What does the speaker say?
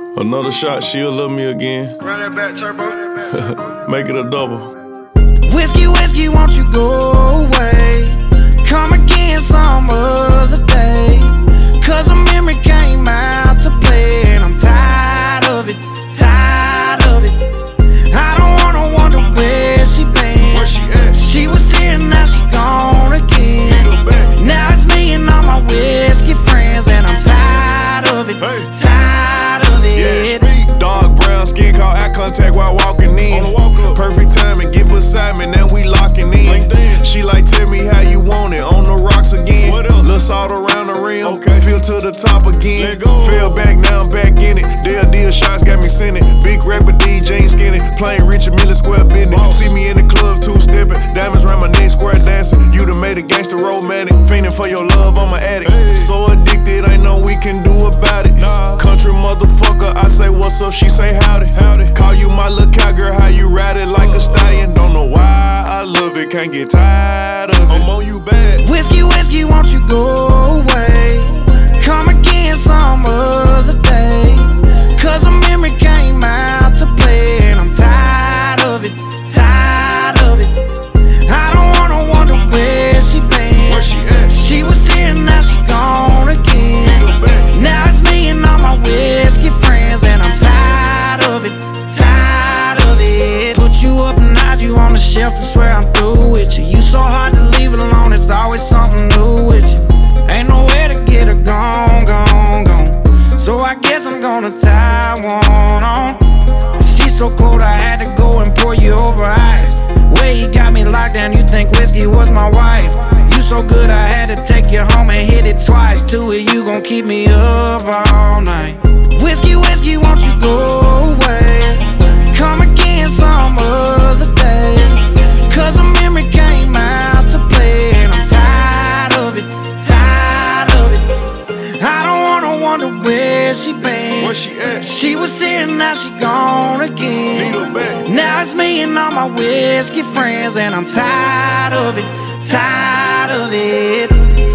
Another shot, she'll love me again. Run that back, turbo. Make it a double. Whiskey, whiskey, won't you go away? Come again some other day. Cause a memory came out to play, and I'm tired of it, tired of it. I don't wanna wonder where she been. Where she at? She was here, now she gone again. Now it's me and all my whiskey friends, and I'm tired of it, tired of it. Yeah, dark brown skin, caught eye contact while walking in. Perfect timing, get beside me, now we locking in. She like, tell me how you want it, on the rocks again. Little salt around the rim, feel to the top again. Fell back, now I'm back in it. Deal shots got me sending. Big rapper DJ ain't skinny, playing Richard Mille square business. See me in the club, two-stepping, diamonds round my neck, square dancing. You done made a gangster romantic, fiending for your love, I'm an addict. So addicted, ain't no we can do about it. Country motherfucker, I say what's up, she say howdy. Call you my little cowgirl, how you ride it like a stallion. Don't know why I love it, can't get tired of it. I'm on you bad. Whiskey, whiskey, won't you go away? Come again some other day. Cause a memory came out to play, and I'm tired of it, tired of it. I don't wanna wonder where she been. Where she at? She was here, now she gone again. Now it's me and all my whiskey friends, and I'm tired of it, tired of it. Put you up and hide you on the shelf, I swear I'm through with you. You so hard to leave it alone, it's always something new with you. Ain't nowhere to get her gone, gone, gone. So I guess I'm gonna tie one on. She's so cold I had to go and pour you over ice. Way you got me locked down, you think whiskey was my wife. You so good I had to take you home and hit it twice. Two of you gon' keep me up all night. Whiskey, whiskey, won't you go away? Come again some other day. Cause a memory came out to play, and I'm tired of it, tired of it. I don't wanna wonder where she been. Where she at? She was here, now she gone again. Now it's me and all my whiskey friends, and I'm tired of it, tired of it.